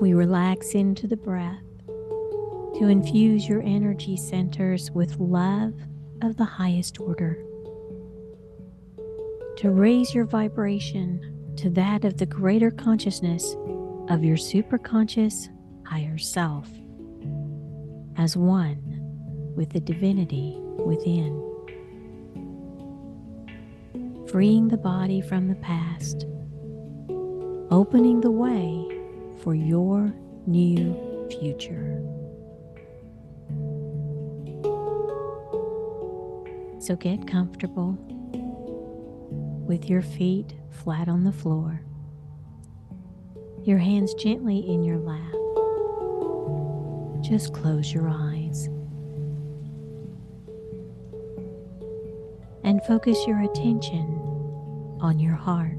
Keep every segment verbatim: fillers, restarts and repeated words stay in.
we relax into the breath to infuse your energy centers with love of the highest order, to raise your vibration to that of the greater consciousness of your superconscious higher self, as one with the divinity within, freeing the body from the past, opening the way for your new future. So get comfortable with your feet flat on the floor, your hands gently in your lap. Just close your eyes and focus your attention on your heart.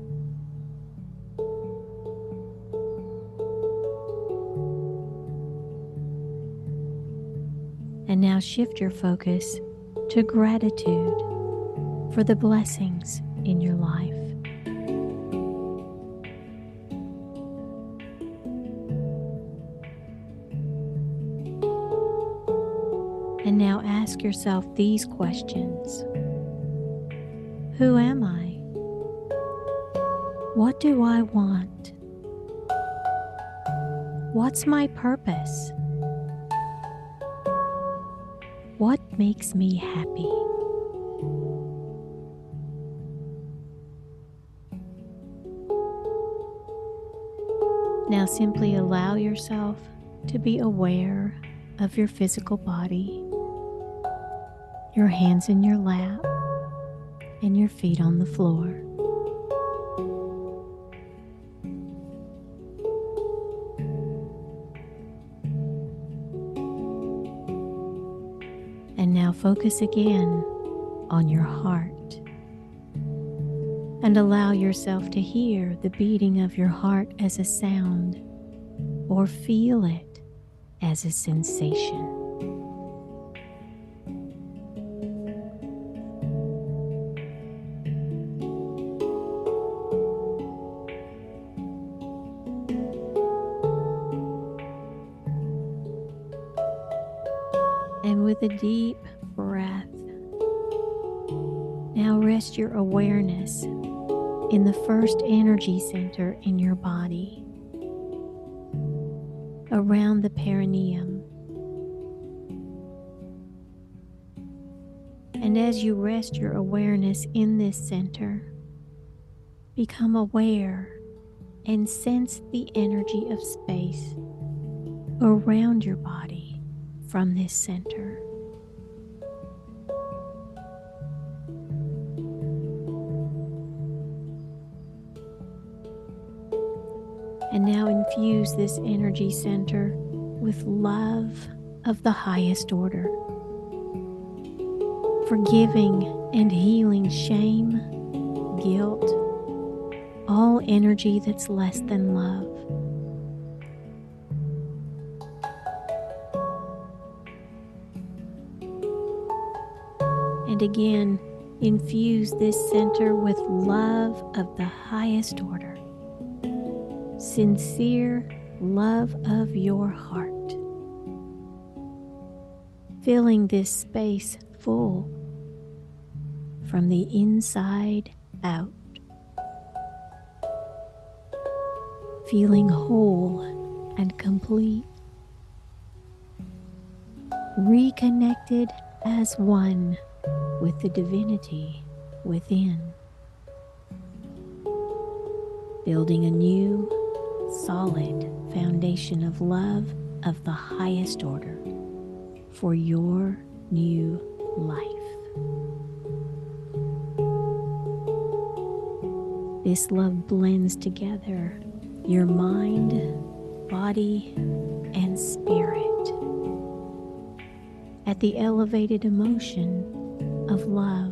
And now shift your focus to gratitude for the blessings in your life. And now ask yourself these questions. Who am I? What do I want? What's my purpose? What makes me happy? Now simply allow yourself to be aware of your physical body, your hands in your lap, and your feet on the floor. And now focus again on your heart and allow yourself to hear the beating of your heart as a sound or feel it as a sensation. And with a deep breath, now rest your awareness in the first energy center in your body, around the perineum. And as you rest your awareness in this center, become aware and sense the energy of space around your body from this center. And now infuse this energy center with love of the highest order, forgiving and healing shame, guilt, all energy that's less than love. And again, infuse this center with love of the highest order, sincere love of your heart, filling this space full from the inside out, feeling whole and complete, reconnected as one with the divinity within, building a new, solid foundation of love of the highest order for your new life. This love blends together your mind, body, and spirit at the elevated emotion of love.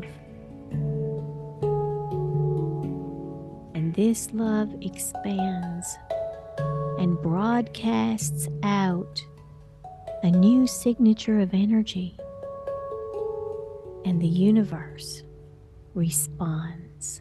And this love expands and broadcasts out a new signature of energy, and the universe responds.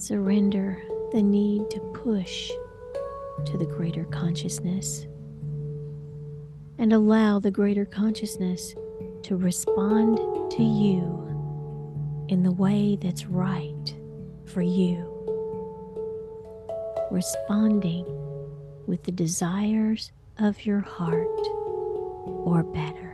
Surrender the need to push to the greater consciousness and allow the greater consciousness to respond to you in the way that's right for you, responding with the desires of your heart or better.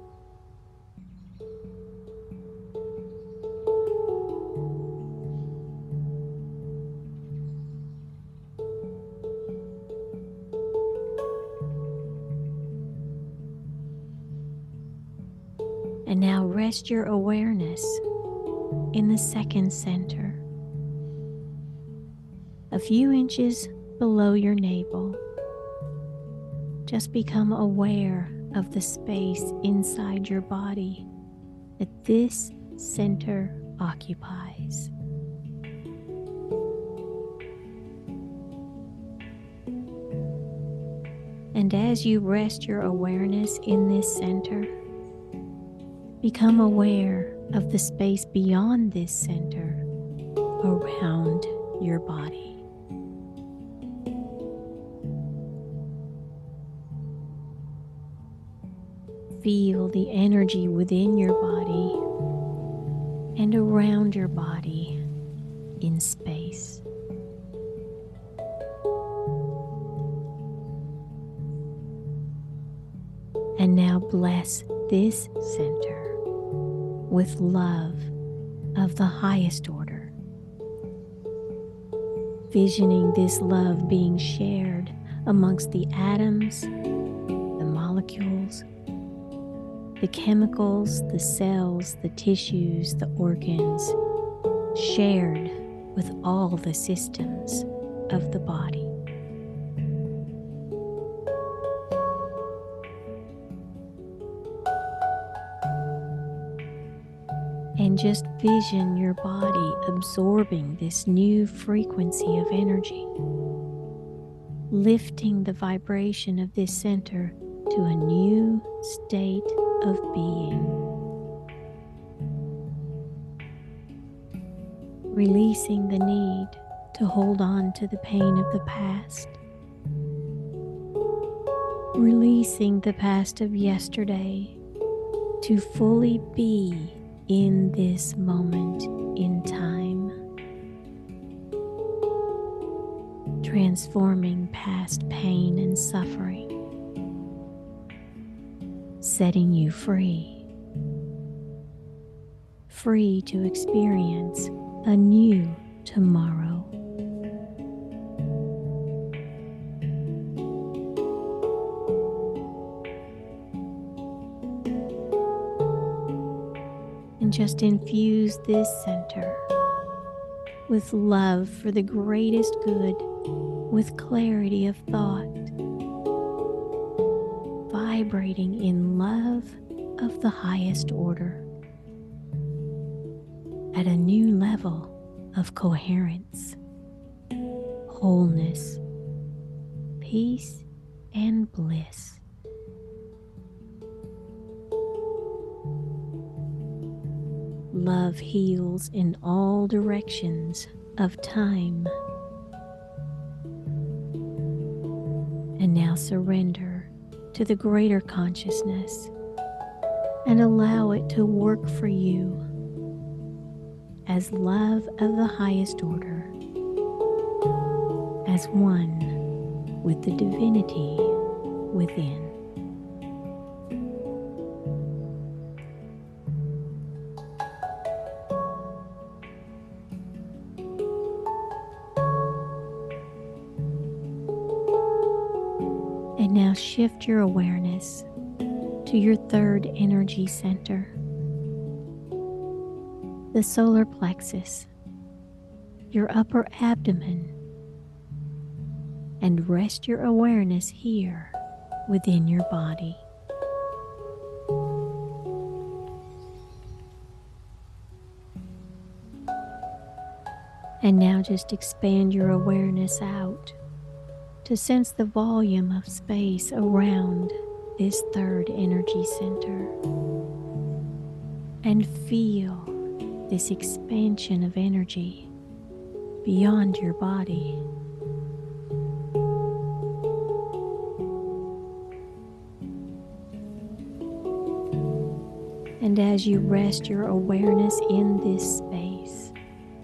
And now rest your awareness in the second center, a few inches below your navel. Just become aware of the space inside your body that this center occupies. And as you rest your awareness in this center, become aware of the space beyond this center around your body. Feel the energy within your body and around your body in space. And now bless this center with love of the highest order, visioning this love being shared amongst the atoms, the molecules, the chemicals, the cells, the tissues, the organs, shared with all the systems of the body. And just vision your body absorbing this new frequency of energy, lifting the vibration of this center to a new state of being. Releasing the need to hold on to the pain of the past. Releasing the past of yesterday to fully be in this moment in time, transforming past pain and suffering, setting you free, free to experience a new tomorrow. Just infuse this center with love for the greatest good, with clarity of thought, vibrating in love of the highest order, at a new level of coherence, wholeness, peace, and bliss. Love heals in all directions of time. And now surrender to the greater consciousness and allow it to work for you as love of the highest order, as one with the divinity within. And now shift your awareness to your third energy center, the solar plexus, your upper abdomen, and rest your awareness here within your body. And now just expand your awareness out to sense the volume of space around this third energy center and feel this expansion of energy beyond your body. And as you rest your awareness in this space,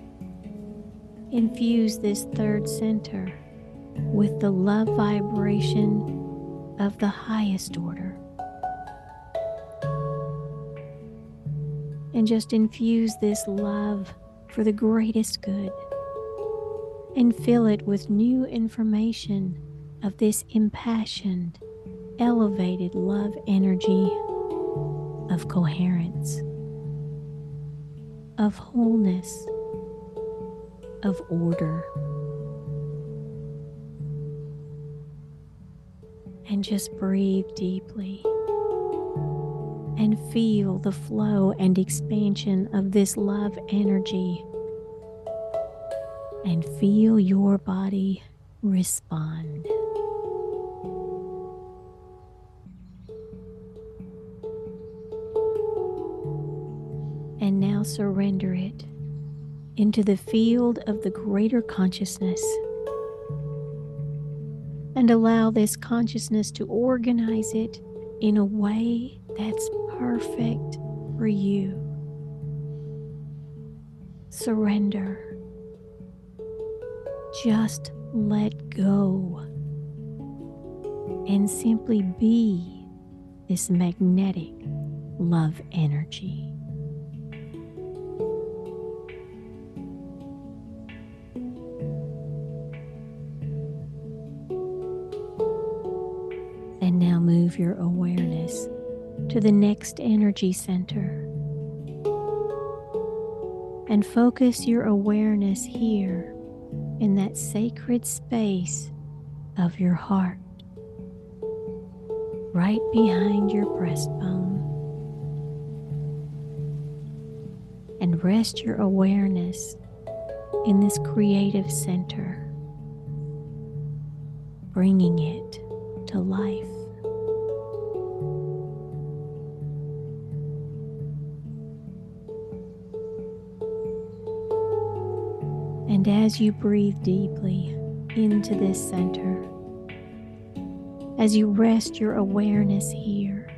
infuse this third center with the love vibration of the highest order. And just infuse this love for the greatest good, and fill it with new information of this impassioned, elevated love energy of coherence, of wholeness, of order. And just breathe deeply and feel the flow and expansion of this love energy, and feel your body respond. And now surrender it into the field of the greater consciousness, and allow this consciousness to organize it in a way that's perfect for you. Surrender. Just let go and simply be this magnetic love energy. And now move your awareness to the next energy center, and focus your awareness here in that sacred space of your heart, right behind your breastbone. And rest your awareness in this creative center, bringing it to life. And as you breathe deeply into this center, as you rest your awareness here,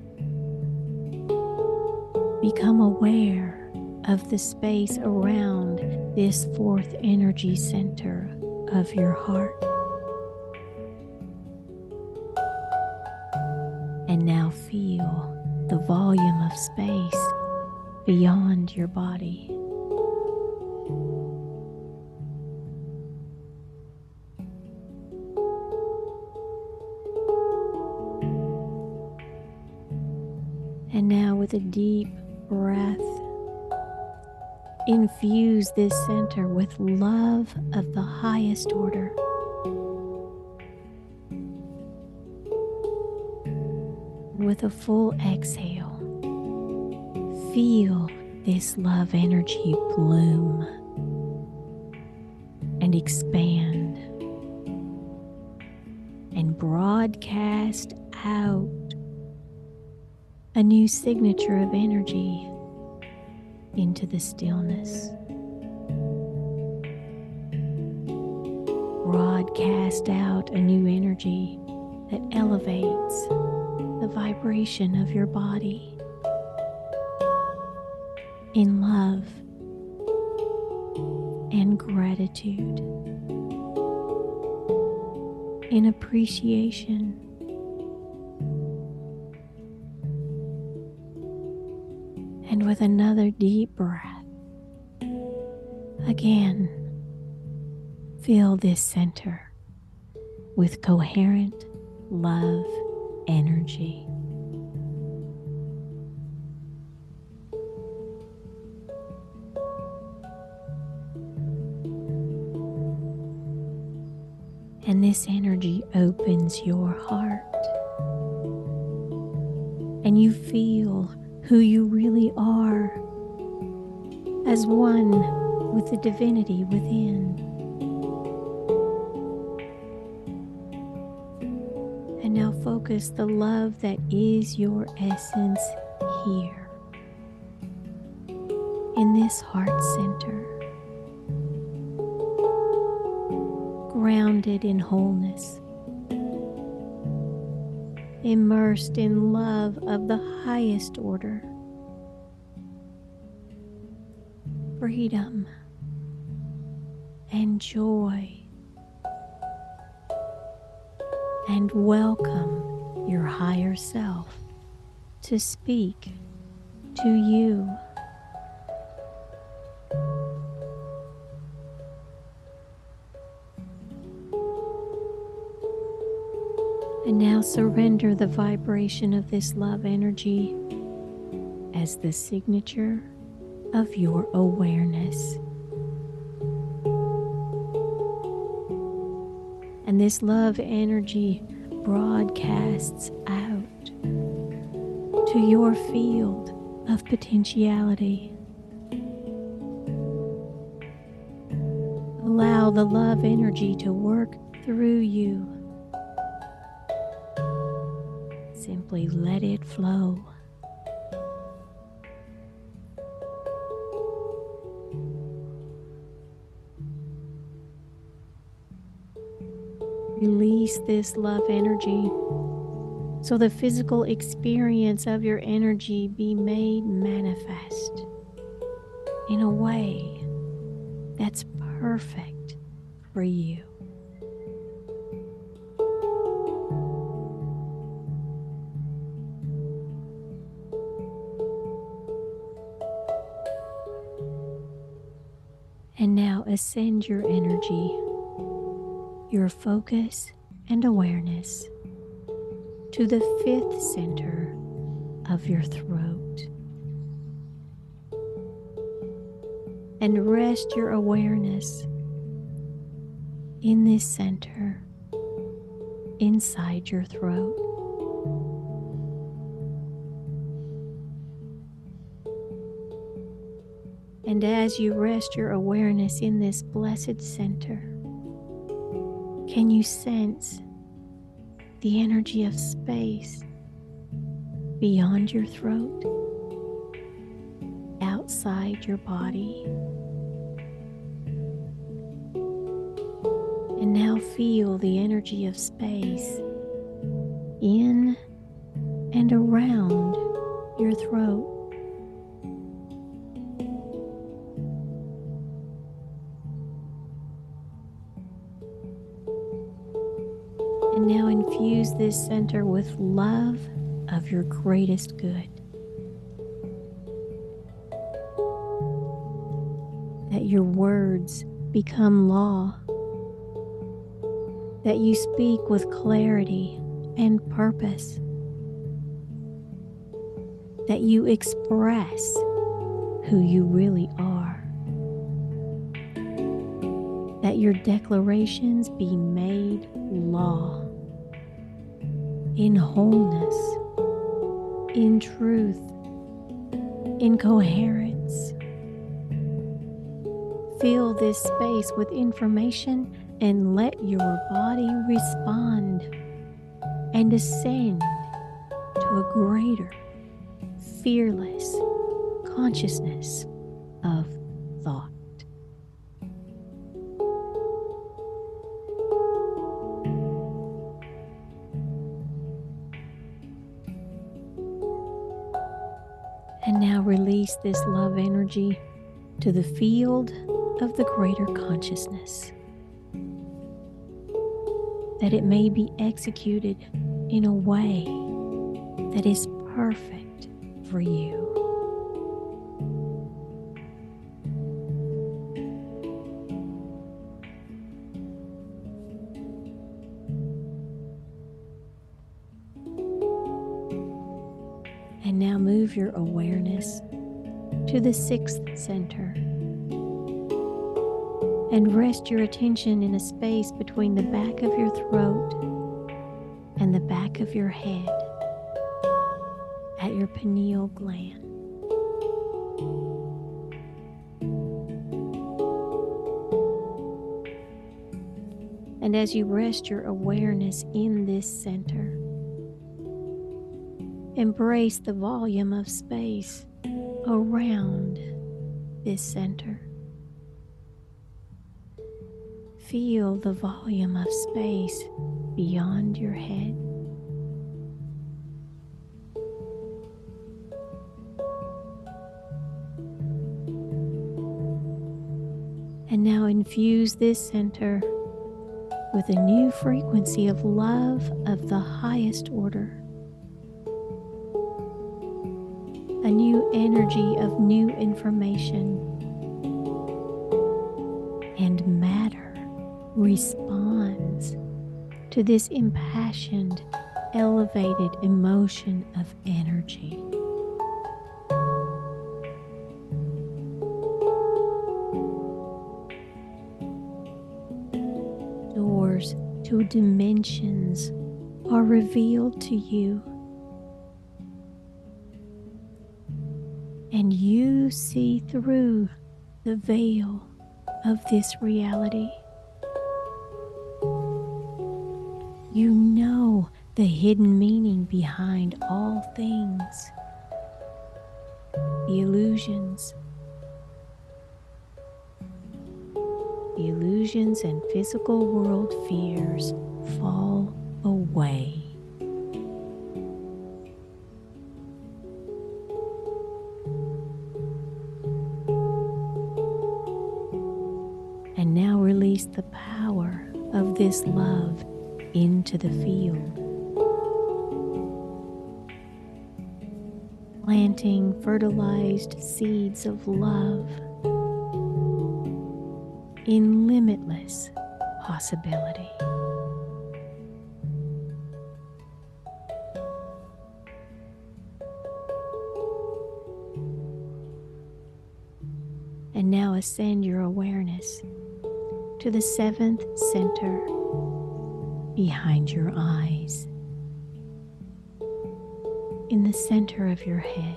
become aware of the space around this fourth energy center of your heart. And now feel the volume of space beyond your body. And now, with a deep breath, infuse this center with love of the highest order. With a full exhale, feel this love energy bloom and expand and broadcast out a new signature of energy into the stillness. Broadcast out a new energy that elevates the vibration of your body in love and gratitude, in appreciation, and with another deep breath, again, fill this center with coherent love energy. And this energy opens your heart, and you feel who you really are as one with the divinity within. And now focus the love that is your essence here in this heart center. grounded in wholeness, immersed in love of the highest order, freedom and joy, and welcome your higher self to speak to you. And now surrender the vibration of this love energy as the signature of your awareness. And this love energy broadcasts out to your field of potentiality. Allow the love energy to work through you. Simply let it flow. Release this love energy so the physical experience of your energy be made manifest in a way that's perfect for you. And now ascend your energy, your focus and awareness to the fifth center of your throat. And rest your awareness in this center inside your throat. And as you rest your awareness in this blessed center, can you sense the energy of space beyond your throat, outside your body? And now feel the energy of space in and around your throat. And now infuse this center with love of your greatest good. That your words become law. That you speak with clarity and purpose. That you express who you really are. That your declarations be made law. In wholeness, in truth, in coherence. Fill this space with information and let your body respond and ascend to a greater, fearless consciousness of thought. And now release this love energy to the field of the greater consciousness, that it may be executed in a way that is perfect for you. And now move your awareness to the sixth center and rest your attention in a space between the back of your throat and the back of your head at your pineal gland. And as you rest your awareness in this center, embrace the volume of space around this center. feel the volume of space beyond your head. And now infuse this center with a new frequency of love of the highest order, a new energy of new information, and matter responds to this impassioned, elevated emotion of energy. Doors to dimensions are revealed to you, and you see through the veil of this reality. You know the hidden meaning behind all things, the illusions, the illusions and physical world fears fall away. And now release the power of this love into the field, planting fertilized seeds of love in limitless possibility. And now ascend your awareness to the seventh center behind your eyes, in the center of your head.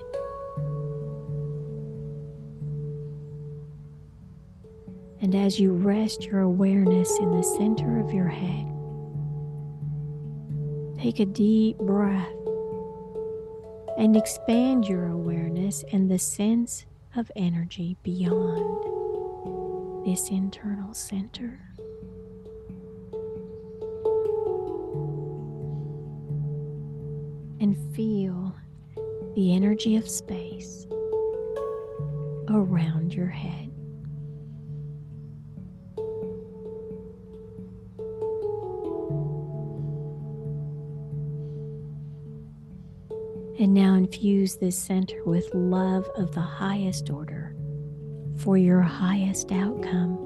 And as you rest your awareness in the center of your head, take a deep breath and expand your awareness and the sense of energy beyond this internal center. And feel the energy of space around your head. And now infuse this center with love of the highest order for your highest outcome.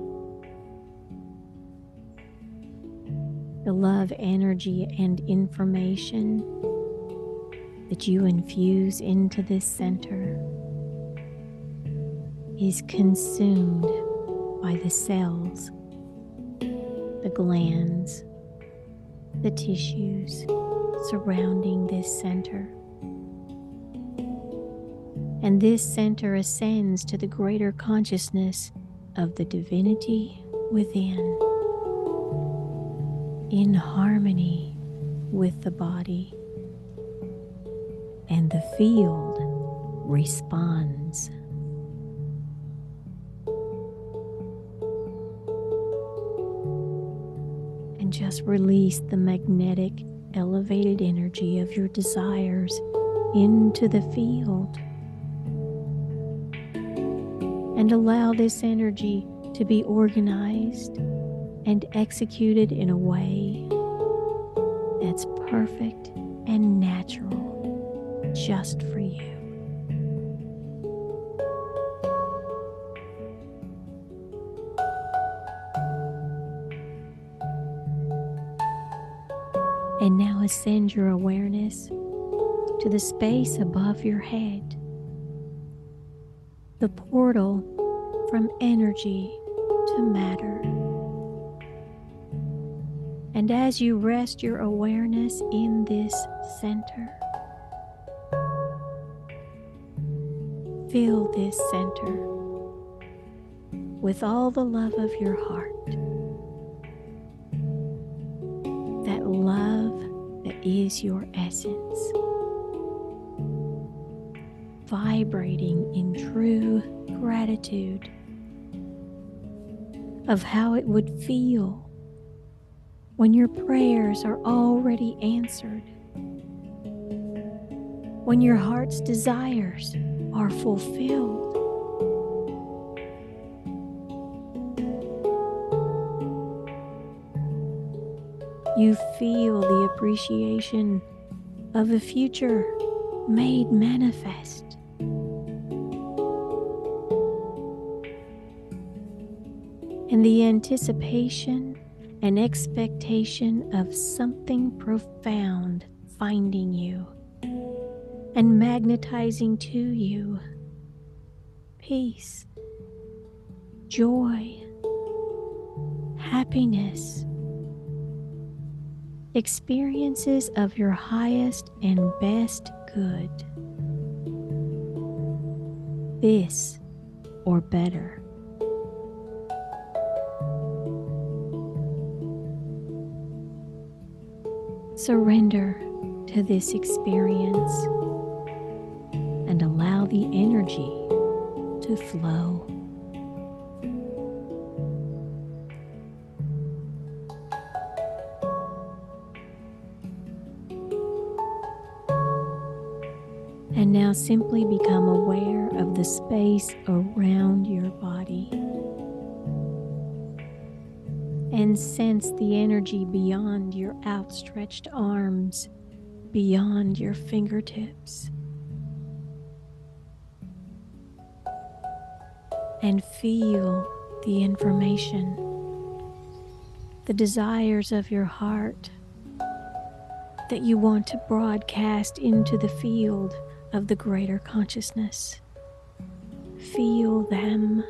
The love, energy, and information that you infuse into this center is consumed by the cells, the glands, the tissues surrounding this center. And this center ascends to the greater consciousness of the divinity within, in harmony with the body, and the field responds. And just release the magnetic, elevated energy of your desires into the field. And allow this energy to be organized and executed in a way that's perfect and natural just for you. And now ascend your awareness to the space above your head, the portal from energy to matter. And as you rest your awareness in this center, fill this center with all the love of your heart, that love that is your essence, vibrating in true gratitude, of how it would feel when your prayers are already answered, when your heart's desires are fulfilled. You feel the appreciation of a future made manifest. And the anticipation and expectation of something profound finding you and magnetizing to you peace, joy, happiness, experiences of your highest and best good. This or better. Surrender to this experience and allow the energy to flow. And now simply become aware of the space around your body and sense the energy beyond your outstretched arms, beyond your fingertips. And feel the information, the desires of your heart that you want to broadcast into the field of the greater consciousness. Feel them.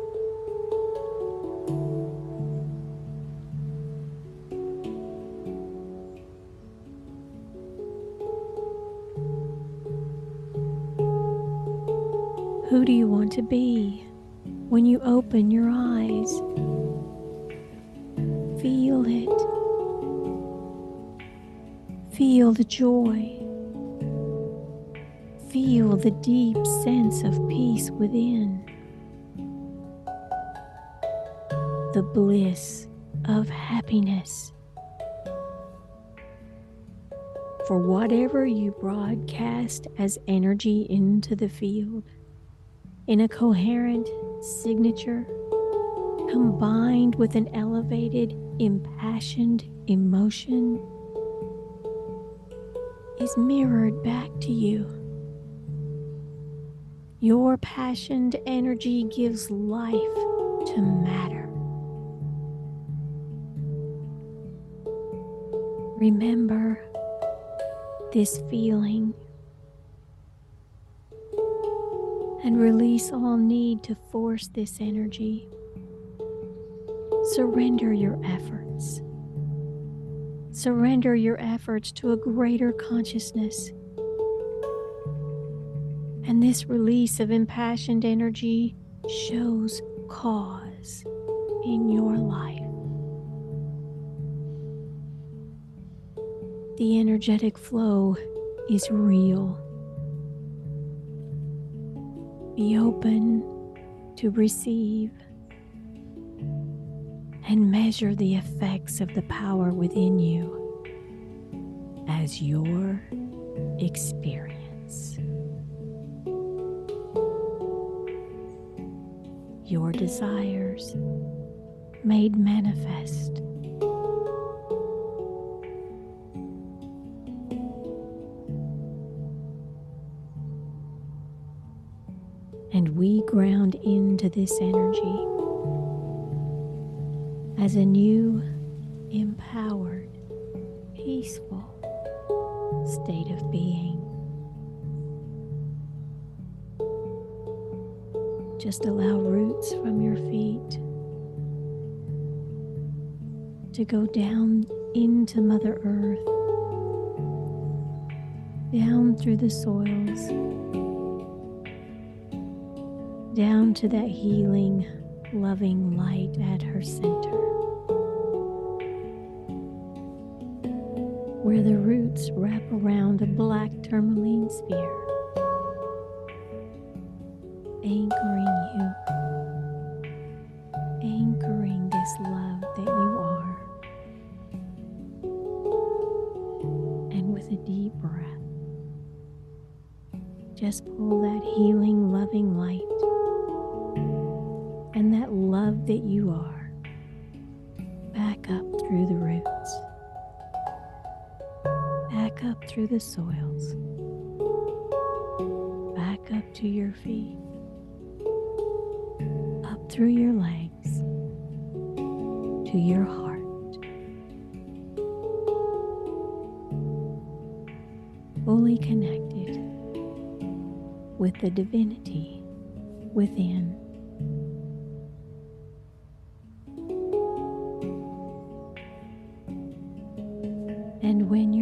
Who do you want to be when you open your eyes? Feel it. Feel the joy. Feel the deep sense of peace within. The bliss of happiness. For whatever you broadcast as energy into the field, in a coherent signature, combined with an elevated, impassioned emotion, is mirrored back to you. Your passioned energy gives life to matter. Remember this feeling and release all need to force this energy. Surrender your efforts. Surrender your efforts to a greater consciousness. And this release of impassioned energy shows cause in your life. The energetic flow is real. Be open to receive and measure the effects of the power within you as your experience. Your desires made manifest. And we ground into this energy as a new, empowered, peaceful state of being. Just allow roots from your feet to go down into Mother Earth, down through the soils, down to that healing, loving light at her center, where the roots wrap around a black tourmaline sphere, anchoring you, anchoring the just pull that healing, loving light and that love that you are back up through the roots, back up through the soils, back up to your feet, up through your legs, to your heart. Fully connected with the divinity within. And when